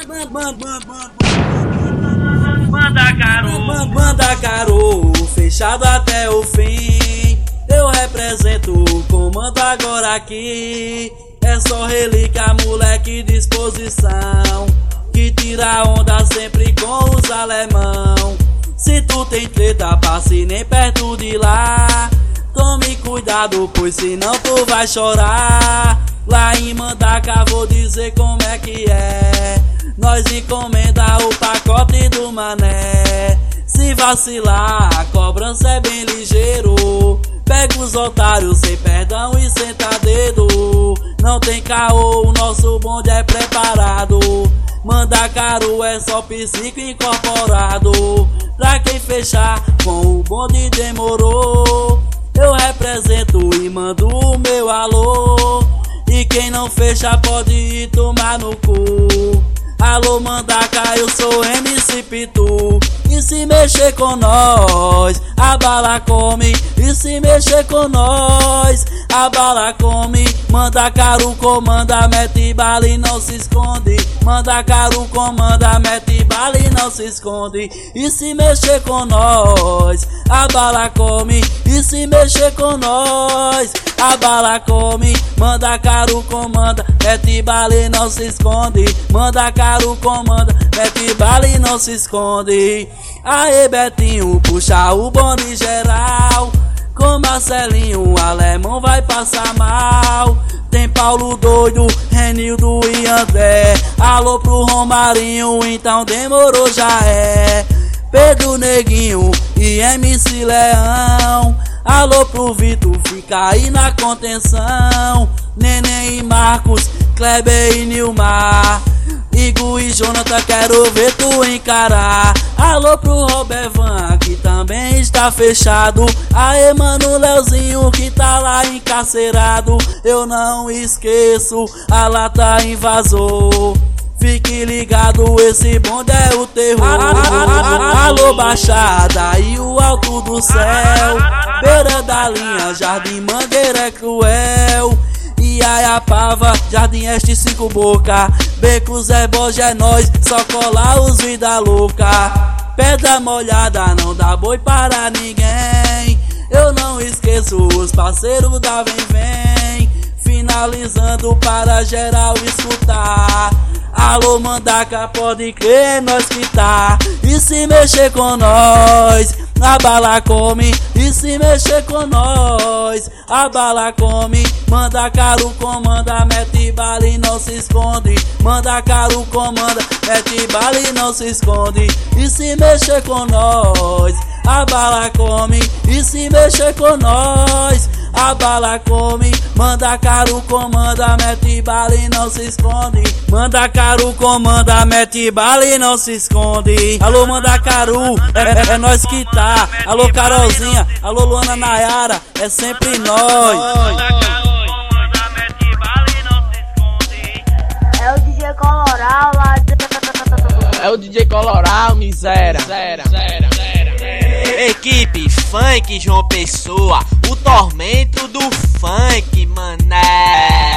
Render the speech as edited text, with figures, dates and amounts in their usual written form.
Manda caro, fechado até o fim. Eu represento o comando agora aqui. É só relíquia, moleque, disposição, que tira onda sempre com os alemão. Se tu tem treta, passe nem perto de lá. Tome cuidado, pois senão tu vai chorar. Lá em Mandaca vou dizer como é que é. Nós encomenda o pacote do mané. Se vacilar, a cobrança é bem ligeiro. Pega os otários sem perdão e senta dedo. Não tem caô, o nosso bonde é preparado. Manda caro, é só psico incorporado. Pra quem fechar com o bonde demorou. Eu represento e mando o meu alô. E quem não fecha pode ir tomar no cu. Alô Mandaca, eu sou MC Pitu. E se mexer com nós, a bala come. E se mexer com nós, a bala come. Manda caro, comanda, mete bala e não se esconde. Manda caro, comanda, mete bala e não se esconde. E se mexer com nós, a bala come. E se mexer com nós, a bala come. Manda caro, comanda, mete bala e não se esconde. Manda caro, comanda, mete bala e não se esconde. Aê Betinho, puxa o bonde geral. Com Marcelinho, o alemão vai passar mal. Tem Paulo doido, Renildo e André. Alô pro Romarinho, então demorou já é. Pedro Neguinho e MC Leão. Alô pro Vitor, fica aí na contenção. Neném e Marcos, Kleber e Nilmar. Igor e Jonathan, quero ver tu encarar. Alô pro Robervan, que também está fechado. Aê mano Leozinho, que tá lá encarcerado. Eu não esqueço, a lata invasou. Fique ligado, esse bonde é o terror. Alô Baixada e o alto do céu. Beira da linha, Jardim Mangueira é cruel. Iaiapava, Jardim Este, Cinco Boca. Becos é Borja, é nós, só colar os vida louca. Pedra molhada, não dá boi para ninguém. Eu não esqueço os parceiros da Vem. Finalizando para geral escutar. Alô Mandaca, pode crer, é nós que tá. E se mexer com nós, a bala come. E se mexer com nós, a bala come. Manda caro, comanda, mete bala e não se esconde. Manda caro, comanda, mete bala e não se esconde. E se mexer com nós, a bala come. E se mexer com nós, a bala come. Manda caro, comanda, mete bala e não se esconde. Manda caro, comanda, mete bala e não se esconde. Alô Mandacaru, é nós que tá. Alô Carolzinha, alô Luana Nayara, é sempre nós. É o DJ Coloral lá. É o DJ Coloral, miséria. Equipe Funk João Pessoa, o tormento do funk, mané.